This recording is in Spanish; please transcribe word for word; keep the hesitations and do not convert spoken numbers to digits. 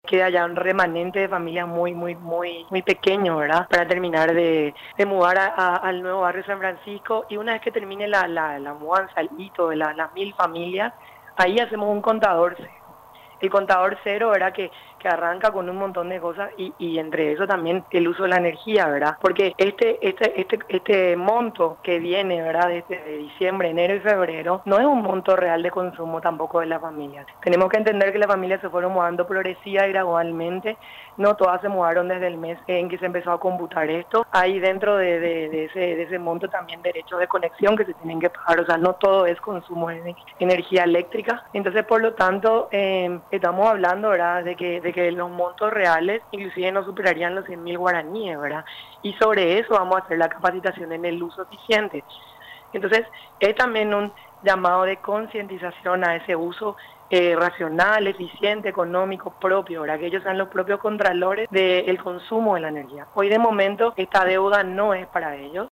queda ya un remanente de familias muy, muy, muy, muy pequeño, ¿verdad? Para terminar de, de mudar a, a, al nuevo barrio San Francisco. Y una vez que termine la, la, la mudanza, el hito de la, las mil familias, ahí hacemos un contador cero. El contador cero, ¿verdad? Que, que arranca con un montón de cosas y, y entre eso también el uso de la energía, ¿verdad? Porque este, este, este, este monto que viene, ¿verdad? Desde de diciembre, enero y febrero, no es un monto real de consumo tampoco de las familias. Tenemos que entender que las familias se fueron mudando progresiva y gradualmente, no todas se mudaron desde el mes en que se empezó a computar esto. Hay dentro de, de, de, ese, de ese monto también derechos de conexión que se tienen que pagar, o sea, no todo es consumo de energía eléctrica. Entonces, por lo tanto, eh, estamos hablando, ¿verdad?, de que, de que los montos reales inclusive no superarían los cien mil guaraníes, ¿verdad? Y sobre eso vamos a hacer la capacitación en el uso eficiente. Entonces, es también un llamado de concientización a ese uso eh, racional, eficiente, económico, propio, ¿verdad? Que ellos sean los propios contralores del consumo de la energía. Hoy de momento esta deuda no es para ellos.